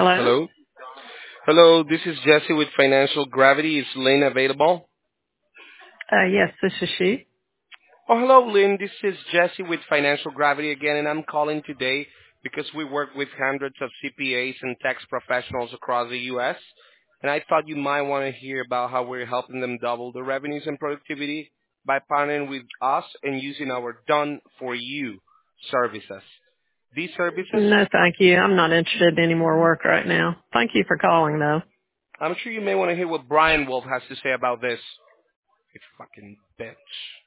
Hello? Hello? Hello, this is Jesse with Financial Gravity. Is Lynn available? Yes, this is she. Oh, hello, Lynn. This is Jesse with Financial Gravity again, and I'm calling today because we work with hundreds of CPAs and tax professionals across the U.S., and I thought you might want to hear about how we're helping them double the revenues and productivity by partnering with us and using our done-for-you services. These services, No, thank you. I'm not interested in any more work right now. Thank you for calling, though. I'm sure you may want to hear what Brian Wolf has to say about this. You fucking bitch.